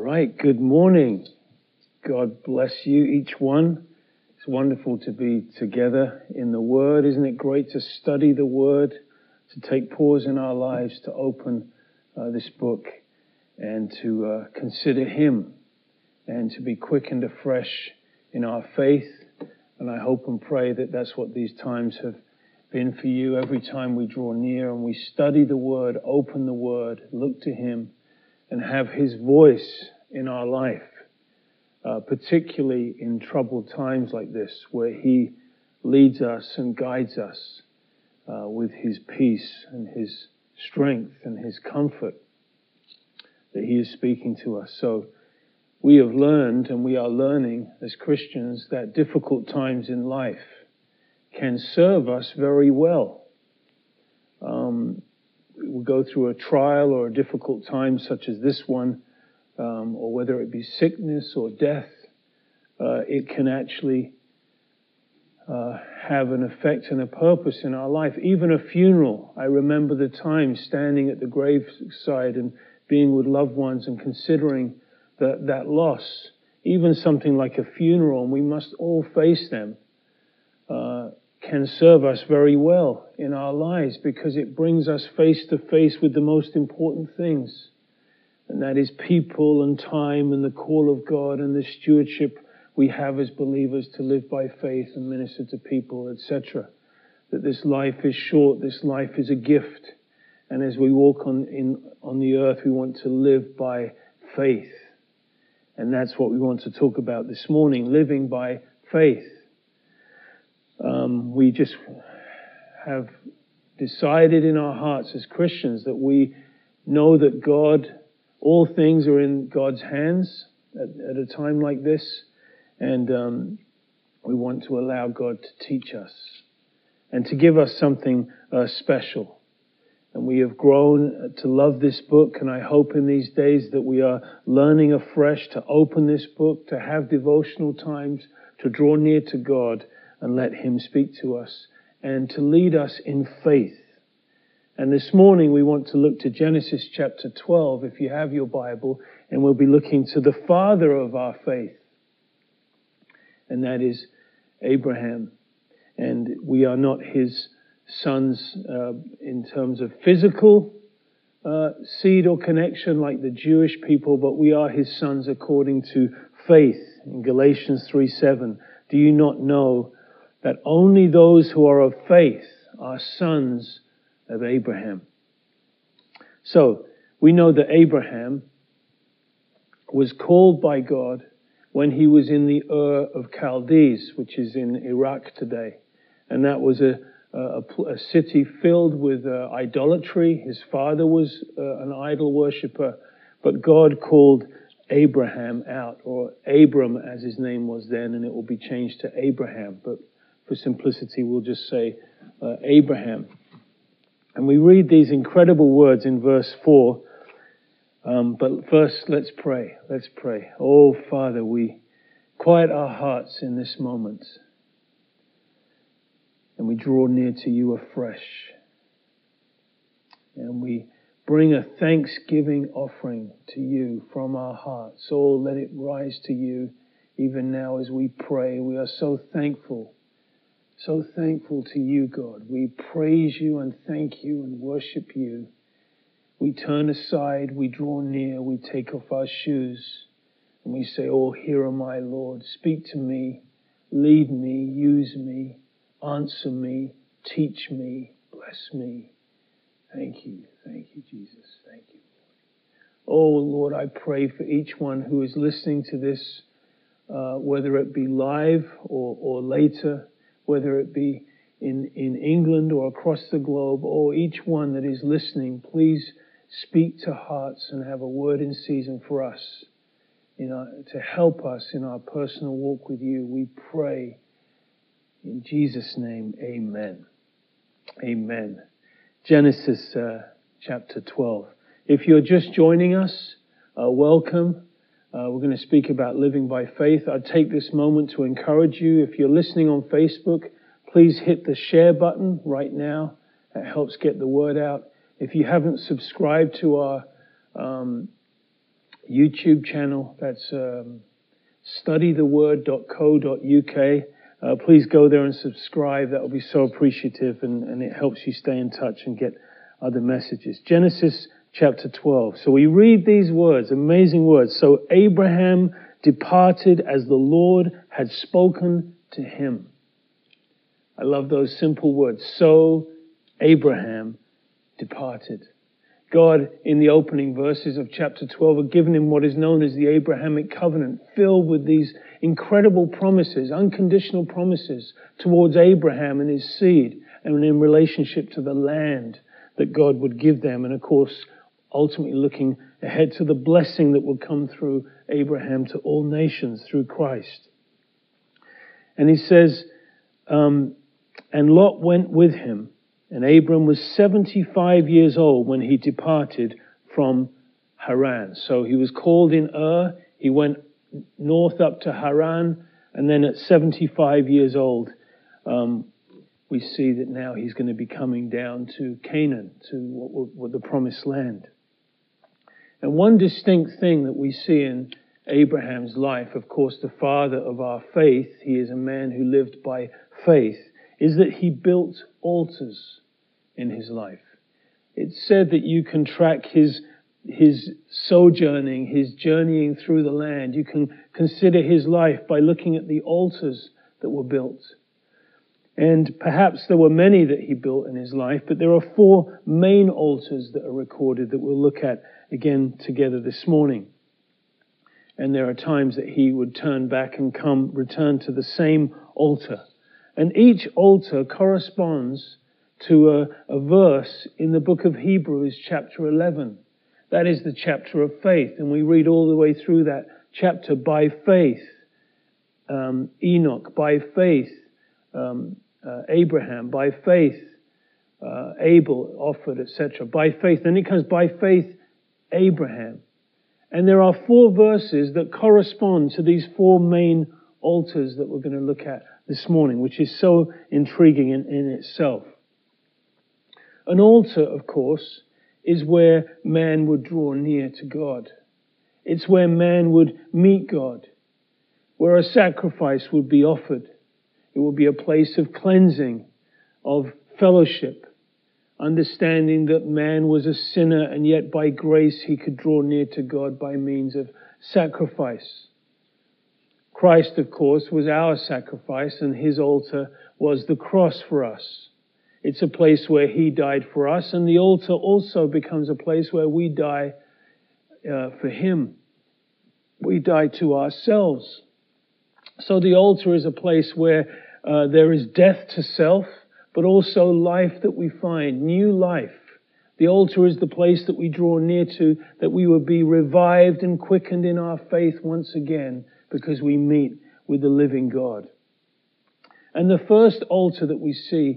right, good morning. God bless you, each one. It's wonderful to be together in the Word. Isn't it great to study the Word, to take pause in our lives, to open this book and to consider Him and to be quickened afresh in our faith. And I hope and pray that that's what these times have been for you. Every time we draw near and we study the Word, open the Word, look to Him, and have His voice in our life, particularly in troubled times like this, where He leads us and guides us with His peace and His strength and His comfort that He is speaking to us. So we have learned, and we are learning as Christians, that difficult times in life can serve us very well. We go through a trial or a difficult time such as this one, or whether it be sickness or death, it can actually have an effect and a purpose in our life. Even a funeral. I remember the time standing at the graveside and being with loved ones and considering that loss. Even something like a funeral, and we must all face them, can serve us very well in our lives because it brings us face to face with the most important things. And that is people and time and the call of God and the stewardship we have as believers to live by faith and minister to people, etc. That this life is short, this life is a gift. And as we walk on the earth, we want to live by faith. And that's what we want to talk about this morning, living by faith. We just have decided in our hearts as Christians that we know that all things are in God's hands at a time like this, and we want to allow God to teach us and to give us something special. And we have grown to love this book, and I hope in these days that we are learning afresh to open this book, to have devotional times, to draw near to God and let Him speak to us and to lead us in faith. And this morning we want to look to Genesis chapter 12, if you have your Bible, and we'll be looking to the father of our faith, and that is Abraham. And we are not his sons in terms of physical seed or connection like the Jewish people, but we are his sons according to faith. In Galatians 3:7, do you not know that only those who are of faith are sons of Abraham? So, we know that Abraham was called by God when he was in the Ur of Chaldees, which is in Iraq today. And that was a city filled with idolatry. His father was an idol worshipper, but God called Abraham out, or Abram as his name was then, and it will be changed to Abraham. But for simplicity, we'll just say Abraham. And we read these incredible words in verse 4. But first, let's pray. Let's pray. Oh, Father, we quiet our hearts in this moment. And we draw near to you afresh. And we bring a thanksgiving offering to you from our hearts. Oh, let it rise to you even now as we pray. We are so thankful to you, God. We praise you and thank you and worship you. We turn aside, we draw near, we take off our shoes, and we say, oh, here am I, Lord. Speak to me, lead me, use me, answer me, teach me, bless me. Thank you, Jesus. Thank you, Lord. Oh, Lord, I pray for each one who is listening to this, whether it be live or later, whether it be in England or across the globe, or each one that is listening, please speak to hearts and have a word in season for us, to help us in our personal walk with you. We pray in Jesus' name, amen. Amen. Genesis chapter 12. If you're just joining us, welcome. We're going to speak about living by faith. I'd take this moment to encourage you. If you're listening on Facebook, please hit the share button right now. It helps get the word out. If you haven't subscribed to our YouTube channel. That's studytheword.co.uk. Please go there and subscribe. That will be so appreciative, and it helps you stay in touch and get other messages. Genesis chapter 12. So we read these words, amazing words. So Abraham departed as the Lord had spoken to him. I love those simple words. So Abraham departed. God, in the opening verses of chapter 12, had given him what is known as the Abrahamic covenant, filled with these incredible promises, unconditional promises towards Abraham and his seed, and in relationship to the land that God would give them. And of course, ultimately looking ahead to the blessing that will come through Abraham to all nations through Christ. And he says, and Lot went with him. And Abram was 75 years old when he departed from Haran. So he was called in he went north up to Haran, and then at 75 years old, we see that now he's going to be coming down to Canaan, to what the promised land. And one distinct thing that we see in Abraham's life, of course, the father of our faith, he is a man who lived by faith, is that he built altars in his life. It's said that you can track his sojourning, his journeying through the land. You can consider his life by looking at the altars that were built. And perhaps there were many that he built in his life, but there are 4 main altars that are recorded that we'll look at again together this morning. And there are times that he would turn back and return to the same altar. And each altar corresponds to a verse in the book of Hebrews, chapter 11. That is the chapter of faith. And we read all the way through that chapter. By faith, Enoch. By faith, Abraham. By faith, Abel offered, etc. By faith. Then it comes by faith, Abraham. And there are 4 verses that correspond to these 4 main altars that we're going to look at this morning, which is so intriguing in itself. An altar, of course, is where man would draw near to God. It's where man would meet God, where a sacrifice would be offered. It would be a place of cleansing, of fellowship, understanding that man was a sinner and yet by grace he could draw near to God by means of sacrifice. Christ, of course, was our sacrifice, and his altar was the cross for us. It's a place where he died for us, and the altar also becomes a place where we die for him. We die to ourselves. So the altar is a place where there is death to self, but also life that we find, new life. The altar is the place that we draw near to, that we will be revived and quickened in our faith once again, because we meet with the living God. And the first altar that we see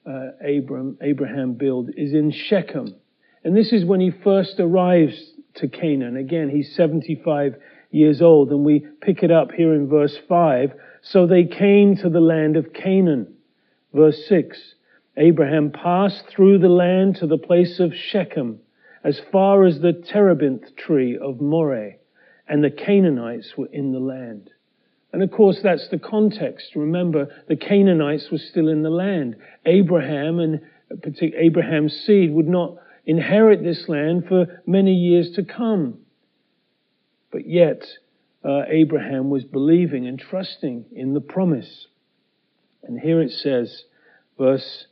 Abraham build is in Shechem. And this is when he first arrives to Canaan. Again, he's 75 years old, and we pick it up here in verse 5. So they came to the land of Canaan. Verse 6, Abraham passed through the land to the place of Shechem, as far as the terebinth tree of Moreh, and the Canaanites were in the land. And of course, that's the context. Remember, the Canaanites were still in the land. Abraham and particularly Abraham's seed would not inherit this land for many years to come. But yet, Abraham was believing and trusting in the promise. And here it says, verse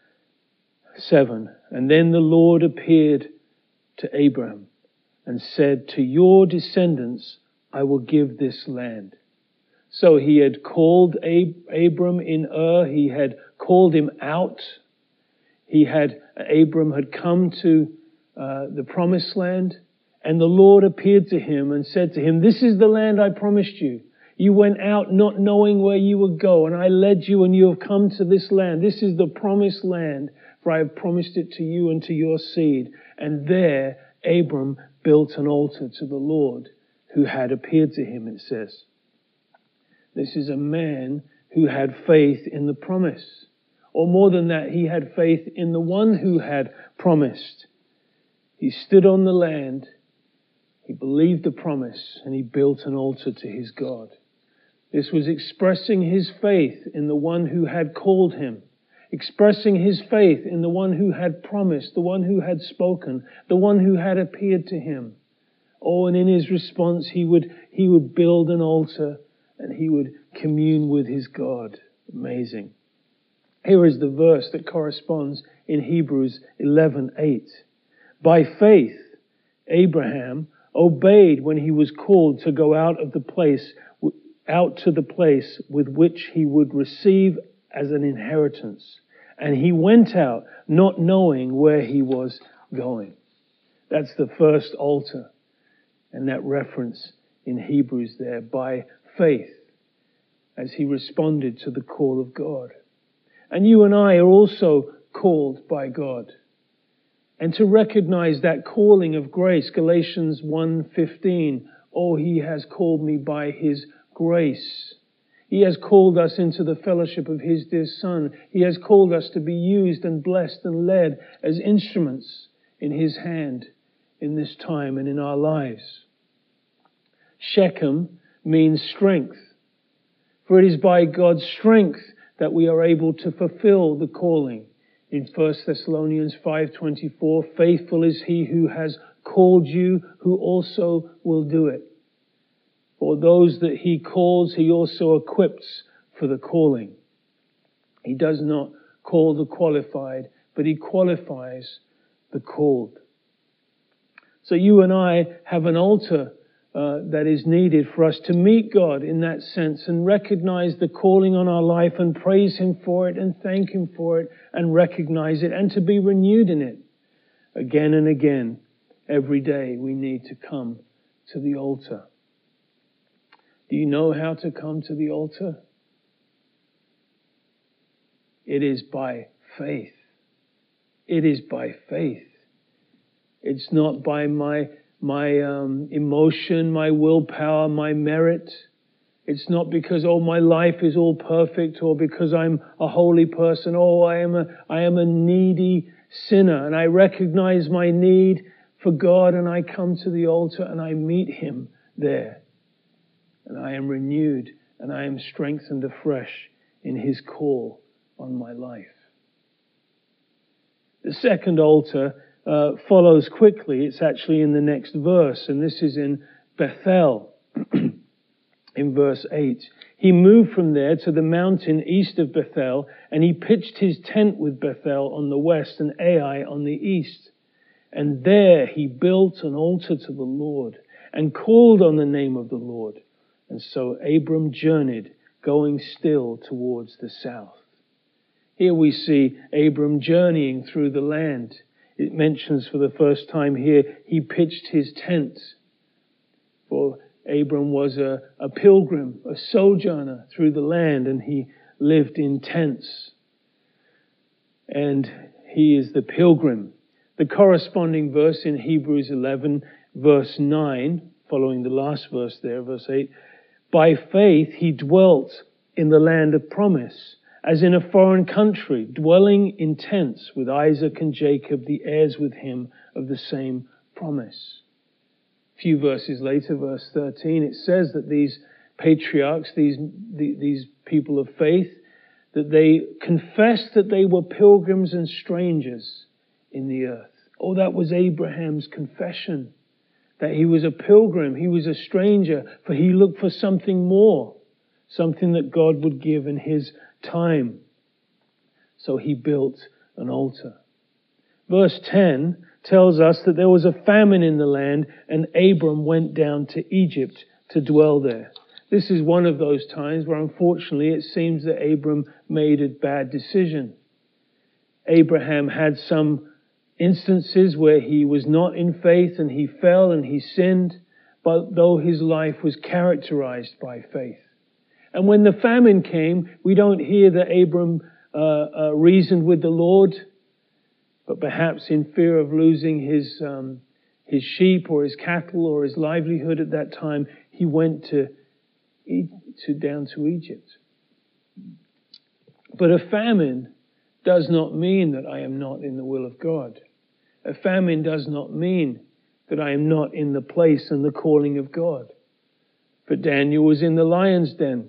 7, and then the Lord appeared to Abraham and said, to your descendants I will give this land. So he had called Abram in he had called him out. Abram had come to the promised land, and the Lord appeared to him and said to him, this is the land I promised you. You went out not knowing where you would go, and I led you, and you have come to this land. This is the promised land, for I have promised it to you and to your seed. And there Abram built an altar to the Lord who had appeared to him, it says. This is a man who had faith in the promise. Or more than that, he had faith in the one who had promised. He stood on the land He believed the promise and he built an altar to his God. This was expressing his faith in the one who had called him, expressing his faith in the one who had promised, the one who had spoken, the one who had appeared to him. Oh, and in his response, he would build an altar and he would commune with his God. Amazing. Here is the verse that corresponds in Hebrews 11:8. By faith, Abraham obeyed when he was called to go out to the place with which he would receive as an inheritance. And he went out not knowing where he was going. That's the first altar. And that reference in Hebrews there, by faith, as he responded to the call of God. And you and I are also called by God. And to recognize that calling of grace, Galatians 1:15, oh, he has called me by his grace. He has called us into the fellowship of his dear Son. He has called us to be used and blessed and led as instruments in his hand in this time and in our lives. Shechem means strength. For it is by God's strength that we are able to fulfill the calling. In 1 Thessalonians 5:24, faithful is he who has called you, who also will do it. For those that he calls, he also equips for the calling. He does not call the qualified, but he qualifies the called. So you and I have an altar that is needed for us to meet God in that sense and recognize the calling on our life and praise him for it and thank him for it and recognize it and to be renewed in it. Again and again, every day we need to come to the altar. Do you know how to come to the altar? It is by faith. It is by faith. It's not by my emotion, my willpower, my merit. It's not because, oh, my life is all perfect, or because I'm a holy person. Oh, I am a needy sinner, and I recognize my need for God, and I come to the altar and I meet him there. And I am renewed and I am strengthened afresh in his call on my life. The second altar follows quickly. It's actually in the next verse, and this is in Bethel, in verse 8. He moved from there to the mountain east of Bethel, and he pitched his tent with Bethel on the west and Ai on the east. And there he built an altar to the Lord and called on the name of the Lord. And so Abram journeyed, going still towards the south. Here we see Abram journeying through the land. It mentions for the first time here, he pitched his tent. For Abram was a pilgrim, a sojourner through the land, and he lived in tents. And he is the pilgrim. The corresponding verse in Hebrews 11, verse 9, following the last verse there, verse 8, by faith he dwelt in the land of promise, as in a foreign country, dwelling in tents with Isaac and Jacob, the heirs with him of the same promise. A few verses later, verse 13, it says that these patriarchs, these people of faith, that they confessed that they were pilgrims and strangers in the earth. Oh, that was Abraham's confession, that he was a pilgrim, he was a stranger, for he looked for something more, something that God would give in his time. So he built an altar. Verse 10 tells us that there was a famine in the land, and Abram went down to Egypt to dwell there. This is one of those times where, unfortunately, it seems that Abram made a bad decision. Abraham had some instances where he was not in faith and he fell and he sinned, but though his life was characterized by faith. And when the famine came, we don't hear that Abram reasoned with the Lord, but perhaps in fear of losing his sheep or his cattle or his livelihood at that time, he went down to Egypt. But a famine does not mean that I am not in the will of God. A famine does not mean that I am not in the place and the calling of God. For Daniel was in the lion's den.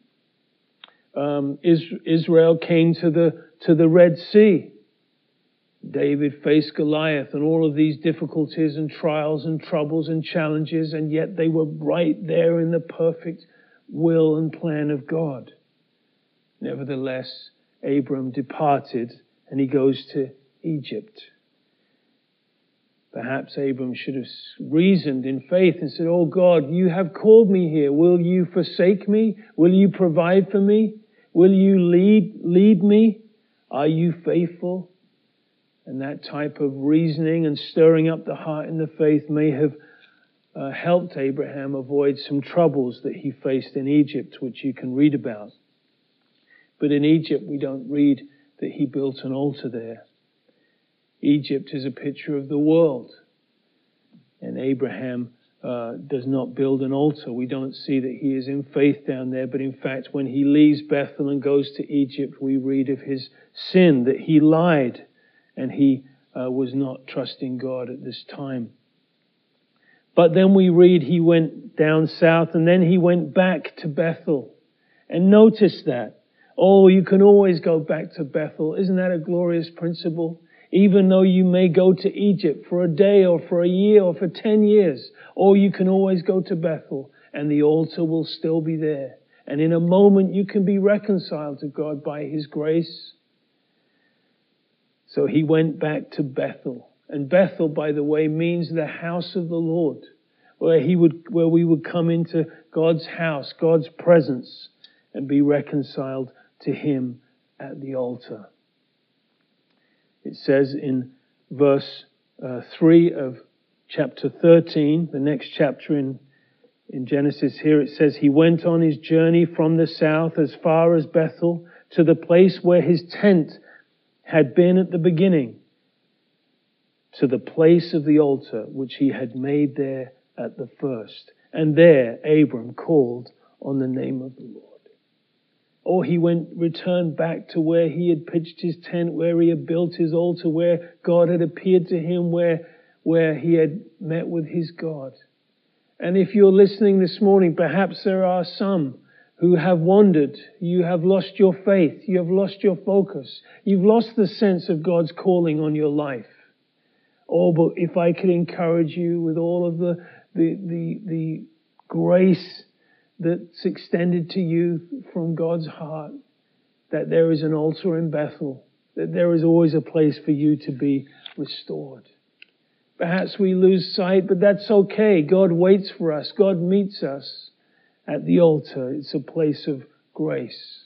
Israel came to the Red Sea. David faced Goliath and all of these difficulties and trials and troubles and challenges, and yet they were right there in the perfect will and plan of God. Nevertheless, Abram departed and he goes to Egypt. Perhaps Abram should have reasoned in faith and said, "Oh God, you have called me here. Will you forsake me? Will you provide for me? Will you lead me? Are you faithful?" And that type of reasoning and stirring up the heart in the faith may have helped Abraham avoid some troubles that he faced in Egypt, which you can read about. But in Egypt, we don't read that he built an altar there. Egypt is a picture of the world. And Abraham does not build an altar. We don't see that he is in faith down there. But in fact, when he leaves Bethel and goes to Egypt, we read of his sin, that he lied and he was not trusting God at this time. But then we read he went down south and then he went back to Bethel. And notice that. Oh, you can always go back to Bethel. Isn't that a glorious principle? Even though you may go to Egypt for a day or for a year or for 10 years, or you can always go to Bethel and the altar will still be there. And in a moment you can be reconciled to God by His grace. So he went back to Bethel. And Bethel, by the way, means the house of the Lord, where we would come into God's house, God's presence, and be reconciled to Him at the altar. It says in verse 3 of chapter 13, the next chapter in Genesis here, it says, he went on his journey from the south as far as Bethel to the place where his tent had been at the beginning, to the place of the altar which he had made there at the first. And there Abram called on the name of the Lord. Or he returned back to where he had pitched his tent, where he had built his altar, where God had appeared to him, where he had met with his God. And if you're listening this morning, perhaps there are some who have wandered. You have lost your faith. You have lost your focus. You've lost the sense of God's calling on your life. Oh, but if I could encourage you with all of the grace that's extended to you from God's heart, that there is an altar in Bethel, that there is always a place for you to be restored. Perhaps we lose sight, but that's okay. God waits for us. God meets us at the altar. It's a place of grace.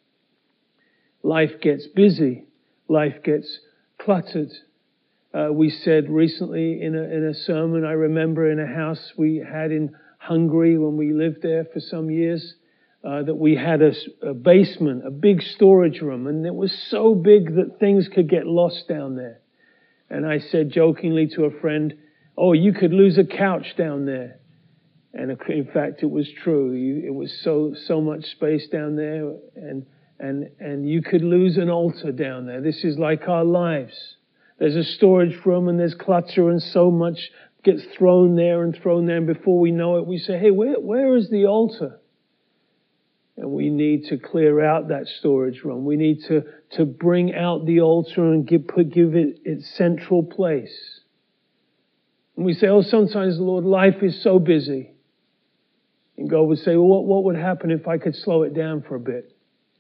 Life gets busy. Life gets cluttered. We said recently in a sermon, I remember in a house we had in Hungary when we lived there for some years, that we had a basement, a big storage room, and it was so big that things could get lost down there. And I said jokingly to a friend, "Oh, you could lose a couch down there." And in fact, it was true. It was so much space down there, and you could lose an altar down there. This is like our lives. There's a storage room and there's clutter and so much gets thrown there. And before we know it, we say, "Hey, where is the altar?" And we need to clear out that storage room. We need to bring out the altar and give it its central place. And we say, "Oh, sometimes, Lord, life is so busy." And God would say, "Well, what would happen if I could slow it down for a bit?"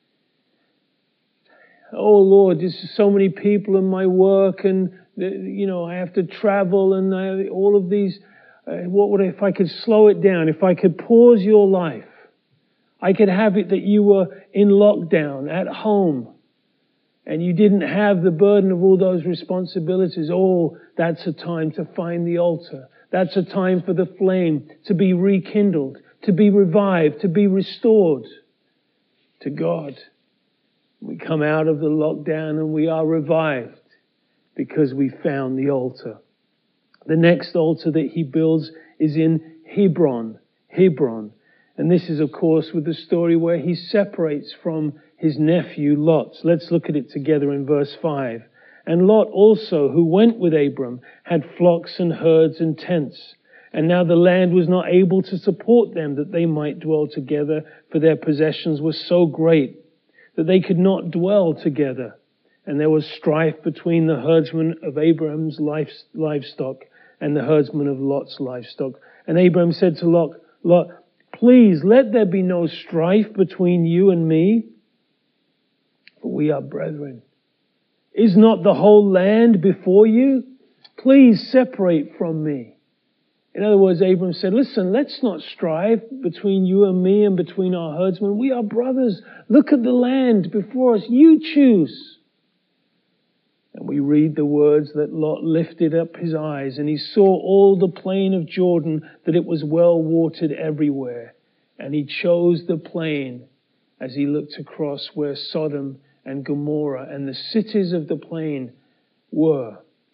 "Oh, Lord, there's so many people in my work and, I have to travel and all of these. If I could slow it down, if I could pause your life, I could have it that you were in lockdown at home and you didn't have the burden of all those responsibilities." Oh, that's a time to find the altar. That's a time for the flame to be rekindled, to be revived, to be restored to God. We come out of the lockdown and we are revived because we found the altar. The next altar that he builds is in Hebron. And this is, of course, with the story where he separates from his nephew Lot. Let's look at it together in verse 5. And Lot also, who went with Abram, had flocks and herds and tents. And now the land was not able to support them, that they might dwell together, for their possessions were so great that they could not dwell together. And there was strife between the herdsmen of Abraham's livestock and the herdsmen of Lot's livestock. And Abraham said to Lot, please let there be no strife between you and me, for we are brethren. Is not the whole land before you? Please separate from me. In other words, Abram said, listen, let's not strive between you and me and between our herdsmen. We are brothers. Look at the land before us. You choose. And we read the words that Lot lifted up his eyes, and he saw all the plain of Jordan, that it was well watered everywhere. And he chose the plain as he looked across where Sodom and Gomorrah and the cities of the plain were.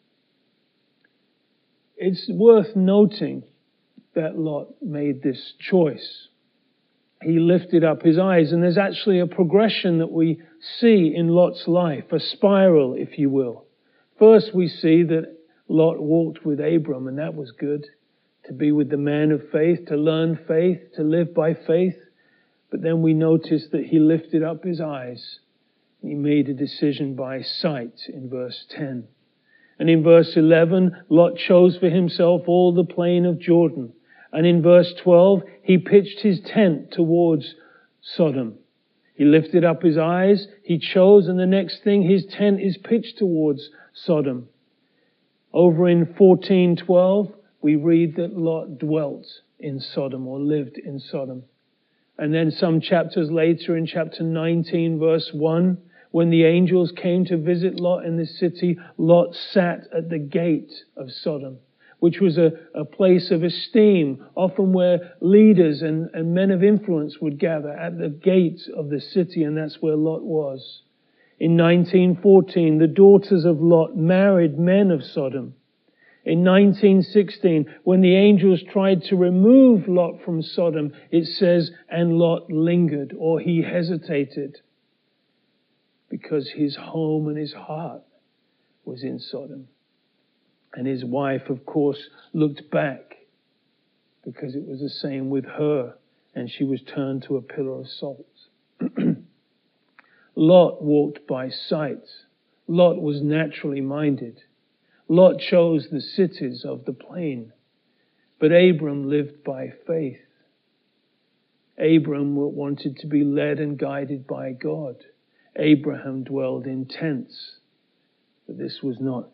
It's worth noting that Lot made this choice. He lifted up his eyes, and there's actually a progression that we see in Lot's life, a spiral, if you will. First, we see that Lot walked with Abram, and that was good, to be with the man of faith, to learn faith, to live by faith. But then we notice that he lifted up his eyes. He made a decision by sight in verse 10. And in verse 11, Lot chose for himself all the plain of Jordan. And in verse 12, he pitched his tent towards Sodom. He lifted up his eyes, he chose, and the next thing, his tent is pitched towards Sodom. Over in 14:12, we read that Lot dwelt in Sodom, or lived in Sodom. And then some chapters later, in chapter 19, verse 1, when the angels came to visit Lot in the city, Lot sat at the gate of Sodom, which was a place of esteem, often where leaders and men of influence would gather at the gate of the city, and that's where Lot was. In 1914, the daughters of Lot married men of Sodom. In 1916, when the angels tried to remove Lot from Sodom, it says, and Lot lingered, or he hesitated, because his home and his heart was in Sodom. And his wife, of course, looked back, because it was the same with her, and she was turned to a pillar of salt. Lot walked by sight. Lot was naturally minded. Lot chose the cities of the plain. But Abram lived by faith. Abram wanted to be led and guided by God. Abraham dwelled in tents. But this was not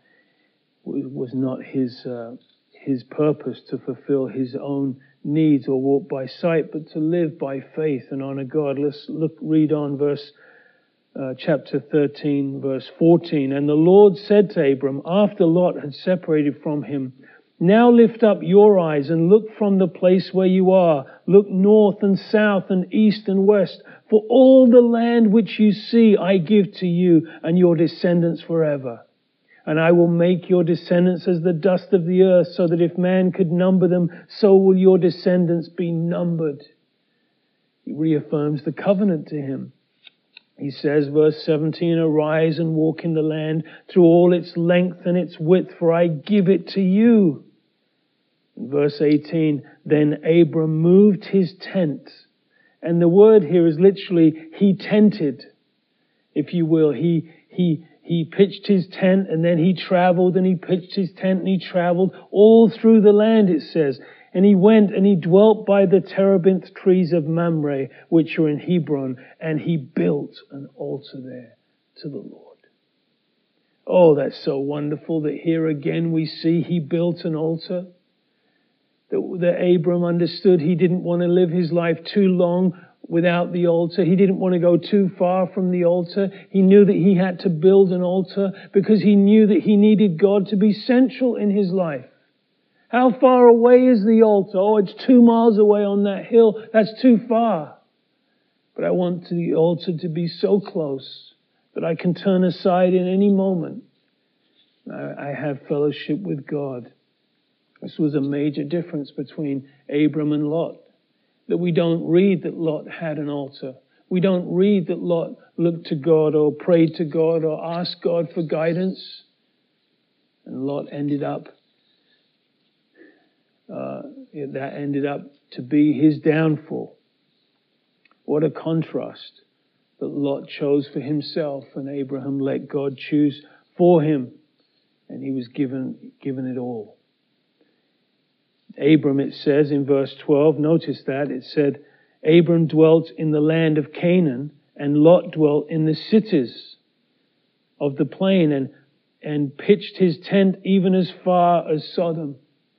his purpose to fulfill his own needs or walk by sight, but to live by faith and honor God. Let's read on chapter 13, verse 14. And the Lord said to Abram, after Lot had separated from him, now lift up your eyes and look from the place where you are. Look north and south and east and west. For all the land which you see I give to you and your descendants forever. And I will make your descendants as the dust of the earth, so that if man could number them, so will your descendants be numbered. He reaffirms the covenant to him. He says, verse 17, arise and walk in the land through all its length and its width, for I give it to you. In verse 18, then Abram moved his tent. And the word here is literally, he tented, if you will. He pitched his tent, and then he traveled, and he pitched his tent, and he traveled all through the land, it says. And he went and he dwelt by the terebinth trees of Mamre, which are in Hebron, and he built an altar there to the Lord. Oh, that's so wonderful that here again we see he built an altar. That Abram understood he didn't want to live his life too long without the altar. He didn't want to go too far from the altar. He knew that he had to build an altar because he knew that he needed God to be central in his life. How far away is the altar? Oh, it's 2 miles away on that hill. That's too far. But I want the altar to be so close that I can turn aside in any moment. I have fellowship with God. This was a major difference between Abram and Lot. That we don't read that Lot had an altar. We don't read that Lot looked to God or prayed to God or asked God for guidance. And Lot ended up to be his downfall. What a contrast that Lot chose for himself and Abraham let God choose for him, and he was given it all. Abram, it says in verse 12, notice that, it said, Abram dwelt in the land of Canaan, and Lot dwelt in the cities of the plain, and pitched his tent even as far as Sodom.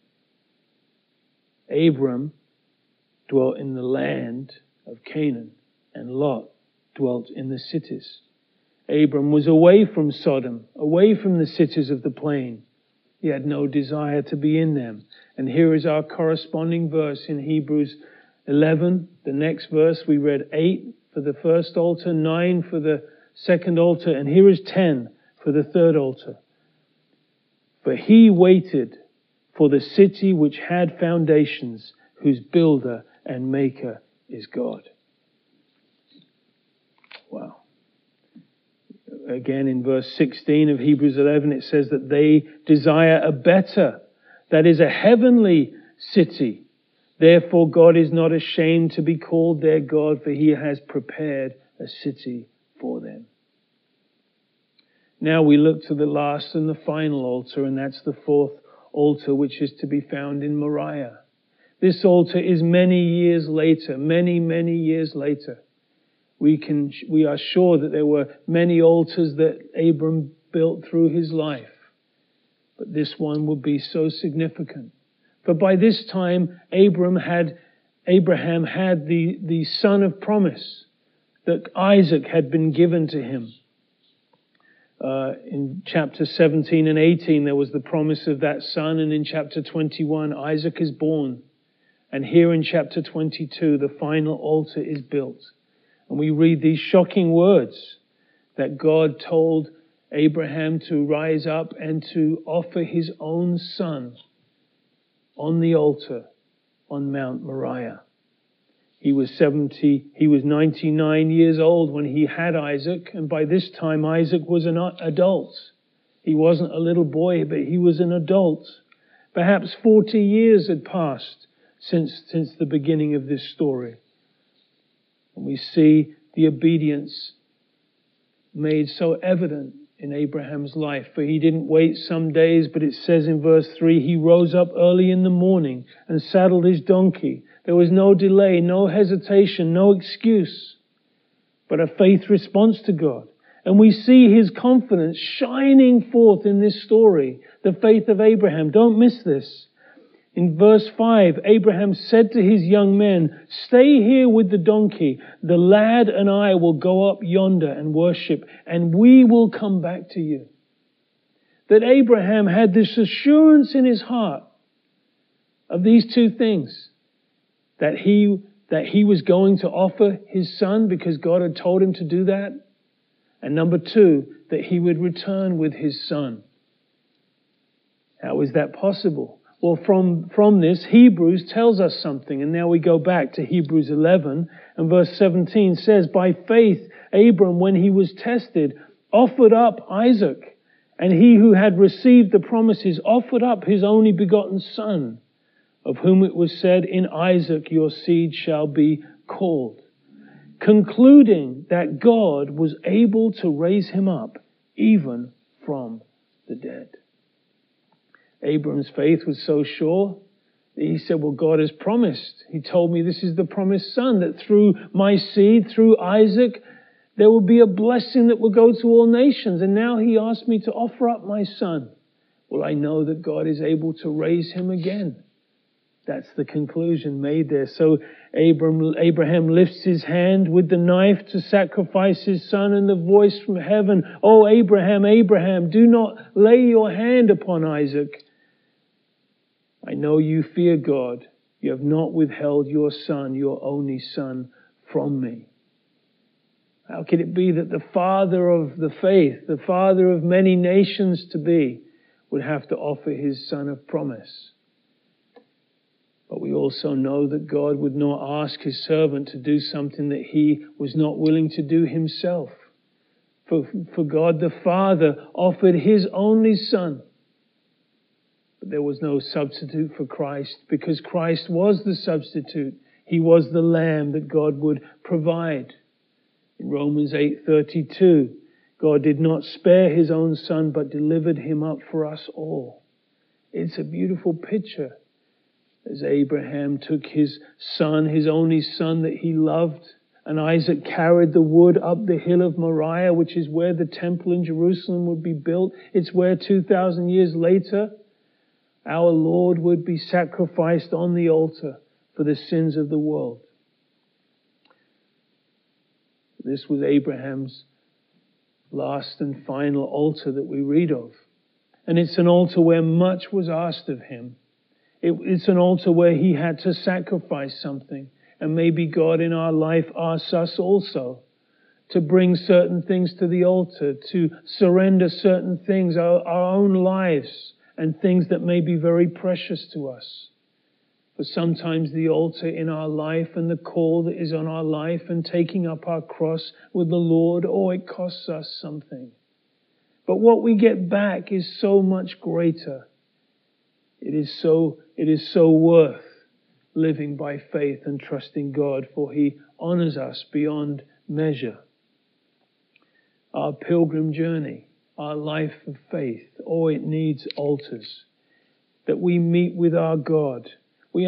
Abram dwelt in the land of Canaan, and Lot dwelt in the cities. Abram was away from Sodom, away from the cities of the plain. He had no desire to be in them. And here is our corresponding verse in Hebrews 11. The next verse we read 8 for the first altar, 9 for the second altar, and here is 10 for the third altar. For he waited for the city which had foundations, whose builder and maker is God. Wow. Again, in verse 16 of Hebrews 11, it says that they desire a better, that is a heavenly city. Therefore, God is not ashamed to be called their God, for he has prepared a city for them. Now we look to the last and the final altar, and that's the fourth altar, which is to be found in Moriah. This altar is many years later, many years later. We are sure that there were many altars that Abram built through his life, but this one would be so significant. For by this time, Abraham had the son of promise, that Isaac had been given to him. In chapter 17 and 18, there was the promise of that son, and in chapter 21, Isaac is born. And here in chapter 22, the final altar is built. And we read these shocking words that God told Abraham to rise up and to offer his own son on the altar on Mount Moriah. He was 99 years old when he had Isaac, and by this time Isaac was an adult. He wasn't a little boy, but he was an adult. Perhaps 40 years had passed since the beginning of this story. And we see the obedience made so evident in Abraham's life. For he didn't wait some days, but it says in verse 3, he rose up early in the morning and saddled his donkey. There was no delay, no hesitation, no excuse, but a faith response to God. And we see his confidence shining forth in this story, the faith of Abraham. Don't miss this. In verse 5, Abraham said to his young men, stay here with the donkey. The lad and I will go up yonder and worship, and we will come back to you. That Abraham had this assurance in his heart of these two things. That he was going to offer his son because God had told him to do that. And number two, that he would return with his son. How is that possible? Well, from this, Hebrews tells us something. And now we go back to Hebrews 11, and verse 17 says, by faith, Abram, when he was tested, offered up Isaac. And he who had received the promises offered up his only begotten son, of whom it was said, in Isaac your seed shall be called. Concluding that God was able to raise him up, even from the dead. Abram's faith was so sure that he said, well, God has promised. He told me this is the promised son, that through my seed, through Isaac, there will be a blessing that will go to all nations. And now he asked me to offer up my son. Well, I know that God is able to raise him again. That's the conclusion made there. So Abraham lifts his hand with the knife to sacrifice his son, and the voice from heaven, oh, Abraham, Abraham, do not lay your hand upon Isaac. I know you fear God. You have not withheld your son, your only son, from me. How could it be that the father of the faith, the father of many nations to be, would have to offer his son of promise? But we also know that God would not ask his servant to do something that he was not willing to do himself. For God the Father offered his only son But there was no substitute for Christ, because Christ was the substitute. He was the lamb that God would provide. In Romans 8:32, God did not spare his own son, but delivered him up for us all. It's a beautiful picture. As Abraham took his son, his only son that he loved, and Isaac carried the wood up the hill of Moriah, which is where the temple in Jerusalem would be built. It's where 2,000 years later, our Lord would be sacrificed on the altar for the sins of the world. This was Abraham's last and final altar that we read of. And it's an altar where much was asked of him. It's an altar where he had to sacrifice something. And maybe God in our life asks us also to bring certain things to the altar, to surrender certain things, our own lives, and things that may be very precious to us. For sometimes the altar in our life and the call that is on our life and taking up our cross with the Lord, it costs us something. But what we get back is so much greater. It is so worth living by faith and trusting God, for he honors us beyond measure. Our pilgrim journey, our life of faith, it needs altars. That we meet with our God. We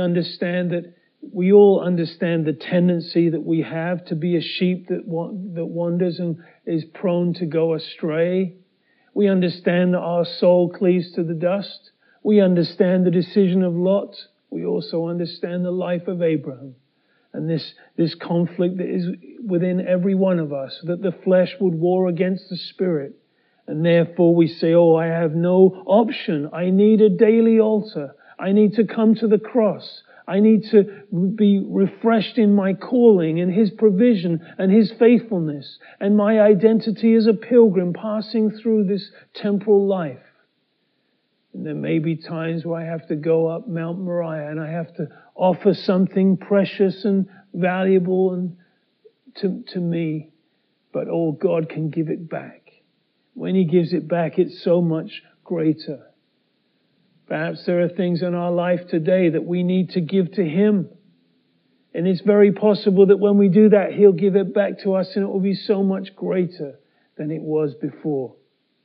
all understand the tendency that we have to be a sheep that wanders and is prone to go astray. We understand that our soul cleaves to the dust. We understand the decision of Lot. We also understand the life of Abraham. And this conflict that is within every one of us, that the flesh would war against the spirit. And therefore we say, I have no option. I need a daily altar. I need to come to the cross. I need to be refreshed in my calling and his provision and his faithfulness and my identity as a pilgrim passing through this temporal life. And there may be times where I have to go up Mount Moriah and I have to offer something precious and valuable and to me. But God can give it back. When he gives it back, it's so much greater. Perhaps there are things in our life today that we need to give to him. And it's very possible that when we do that, he'll give it back to us and it will be so much greater than it was before.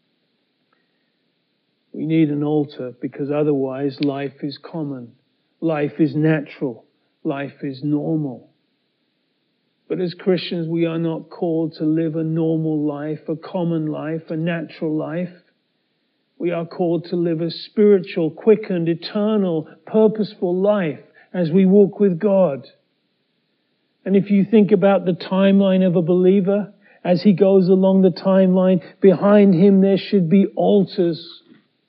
We need an altar because otherwise life is common. Life is natural. Life is normal. But as Christians, we are not called to live a normal life, a common life, a natural life. We are called to live a spiritual, quickened, eternal, purposeful life as we walk with God. And if you think about the timeline of a believer, as he goes along the timeline, behind him there should be altars.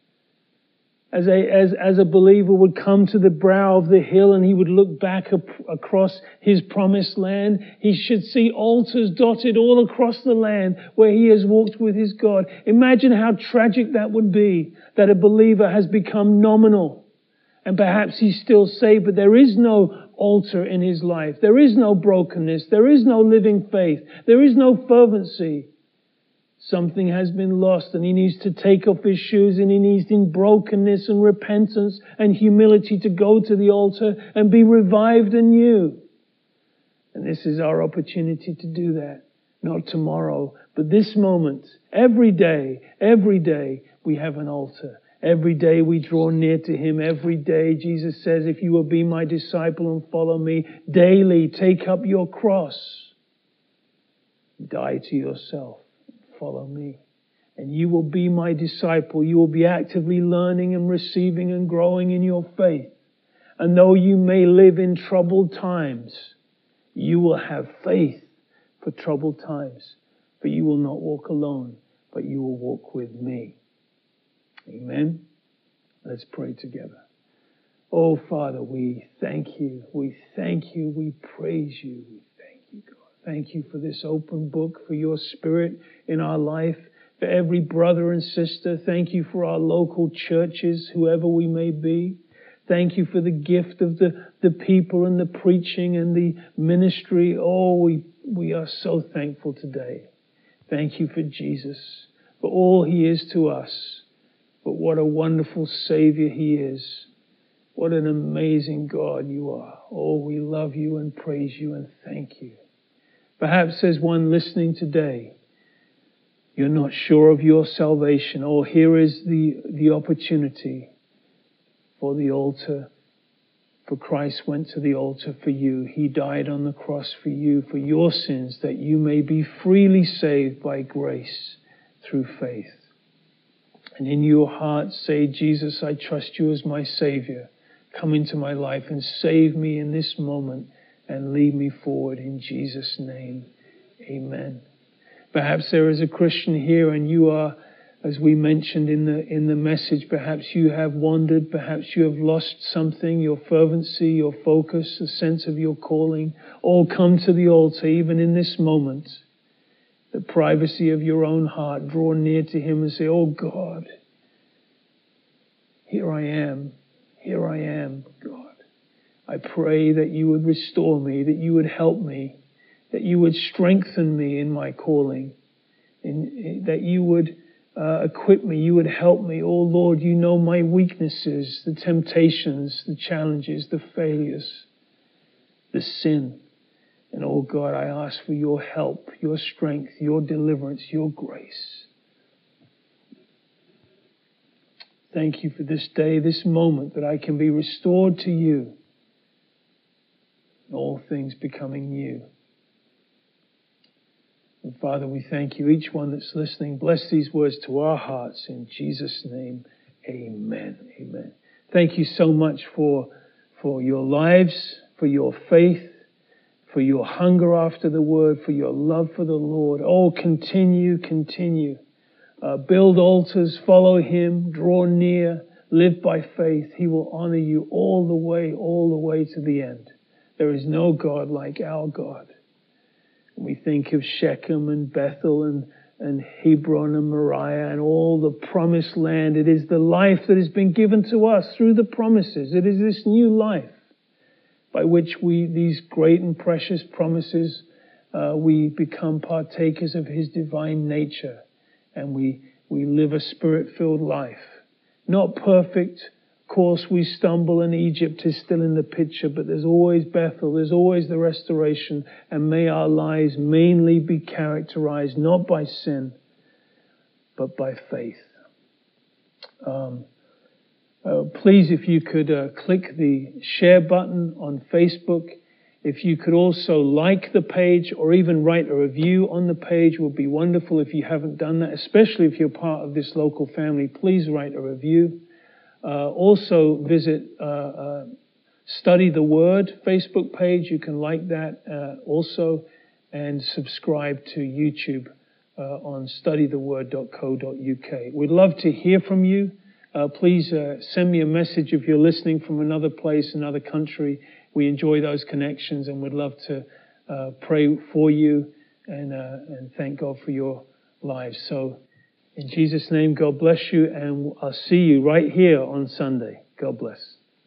As a believer would come to the brow of the hill and he would look back across his promised land, he should see altars dotted all across the land where he has walked with his God. Imagine how tragic that would be, that a believer has become nominal. And perhaps he's still saved, but there is no altar in his life. There is no brokenness. There is no living faith. There is no fervency. Something has been lost and he needs to take off his shoes and he needs in brokenness and repentance and humility to go to the altar and be revived anew. And this is our opportunity to do that. Not tomorrow, but this moment. Every day, we have an altar. Every day we draw near to him. Every day Jesus says, if you will be my disciple and follow me, daily take up your cross. Die to yourself. Follow me. And you will be my disciple. You will be actively learning and receiving and growing in your faith. And though you may live in troubled times, you will have faith for troubled times. For you will not walk alone, but you will walk with me. Amen. Let's pray together. Oh, Father, we thank you. We thank you. We praise you. We thank you, God. Thank you for this open book, for your Spirit in our life, for every brother and sister. Thank you for our local churches, whoever we may be. Thank you for the gift of the people and the preaching and the ministry. Oh, we are so thankful today. Thank you for Jesus, for all he is to us. but what a wonderful Savior He is. What an amazing God you are. Oh, we love you and praise you and thank you. Perhaps there's one listening today. You're not sure of your salvation. Oh, here is the opportunity for the altar. For Christ went to the altar for you. He died on the cross for you, for your sins, that you may be freely saved by grace through faith. And in your heart say, Jesus, I trust you as my Savior. Come into my life and save me in this moment and lead me forward in Jesus' name. Amen. Perhaps there is a Christian here and you are, as we mentioned in the message, perhaps you have wandered, perhaps you have lost something, your fervency, your focus, the sense of your calling. All come to the altar, even in this moment. The privacy of your own heart, draw near to Him and say, oh God, here I am, God. I pray that you would restore me, that you would help me, that you would strengthen me in my calling, that you would equip me, you would help me. Oh Lord, you know my weaknesses, the temptations, the challenges, the failures, the sin. And oh God, I ask for your help, your strength, your deliverance, your grace. Thank you for this day, this moment, that I can be restored to you. All things becoming new. And Father, we thank you, each one that's listening. Bless these words to our hearts in Jesus' name. Amen. Amen. Thank you so much for your lives, for your faith, for your hunger after the word, for your love for the Lord. Oh, continue. Build altars, follow Him, draw near, live by faith. He will honor you all the way to the end. There is no God like our God. We think of Shechem and Bethel and Hebron and Moriah and all the promised land. It is the life that has been given to us through the promises. It is this new life by which these great and precious promises, we become partakers of His divine nature. And we live a Spirit-filled life. Not perfect. Of course, we stumble and Egypt is still in the picture, but there's always Bethel, there's always the restoration. And may our lives mainly be characterized not by sin, but by faith. Please, if you could click the share button on Facebook. If you could also like the page or even write a review on the page, would be wonderful if you haven't done that, especially if you're part of this local family. Please write a review. Also visit Study the Word Facebook page. You can like that also, and subscribe to YouTube on studytheword.co.uk. We'd love to hear from you. Please send me a message if you're listening from another place, another country. We enjoy those connections and would love to pray for you and thank God for your lives. So in Jesus' name, God bless you, and I'll see you right here on Sunday. God bless.